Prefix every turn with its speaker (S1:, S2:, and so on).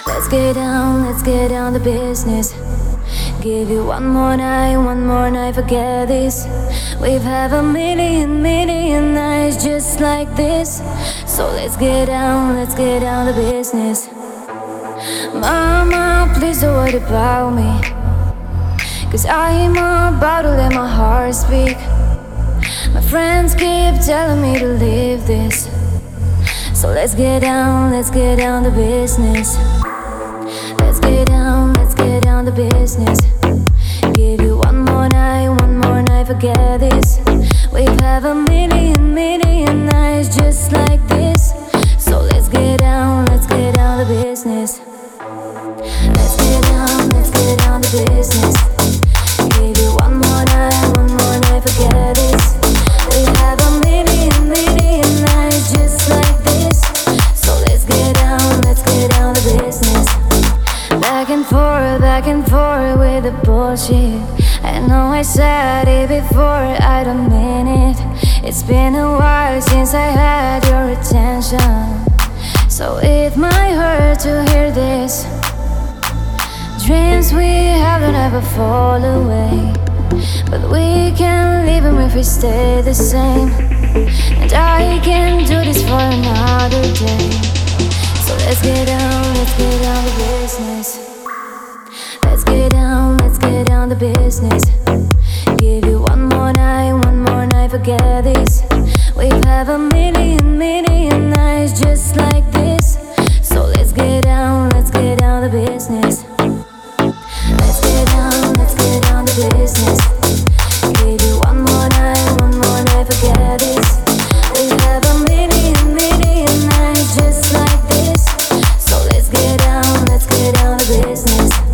S1: Let's get down to business. Give you one more night, forget this. We've had a million nights just like this. So let's get down to business. Mama, please don't worry about me, 'cause I'm about to let my heart speak. My friends keep telling me to leave this. So let's get down to business. Let's get down to business. Give you one more night, forget this. We've had a million nights just like this. So let's get down to business. Let's get down to business. Give you one more night, forget this. We have a million nights just like this. So let's get down to business. Back and forth with the bullshit. I know I said it before, I don't mean it. It's been a while since I had your attention, so it might hurt to hear this. Dreams we have don't ever fall away, but we can live them if we stay the same. And I can do this for another day. So let's get down to business. Let's get down to business. Give you one more night, forget this. We've had a million nights just like this. So let's get down to business. Let's get down to business. Give you one more night, forget this. We have a million nights just like this. So let's get down to business.